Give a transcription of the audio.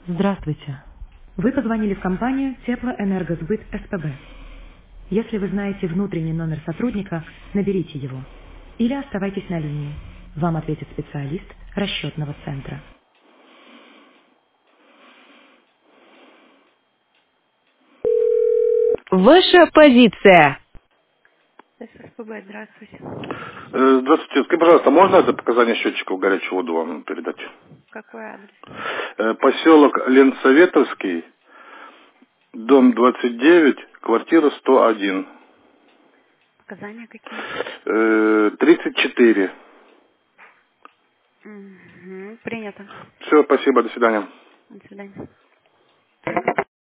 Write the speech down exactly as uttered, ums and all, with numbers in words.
Здравствуйте. Вы позвонили в компанию Теплоэнергосбыт СПБ. Если вы знаете внутренний номер сотрудника, наберите его. Или оставайтесь на линии. Вам ответит специалист расчетного центра. Ваша позиция. СПБ, здравствуйте. Э, Здравствуйте. Скажите, пожалуйста, можно это показания счетчиков горячую воду вам передать? Какой адрес? Э, Поселок Ленсоветовский, дом двадцать девять, квартира сто один. Показания какие? Э, тридцать четыре. Угу, принято. Все, спасибо, до свидания. До свидания.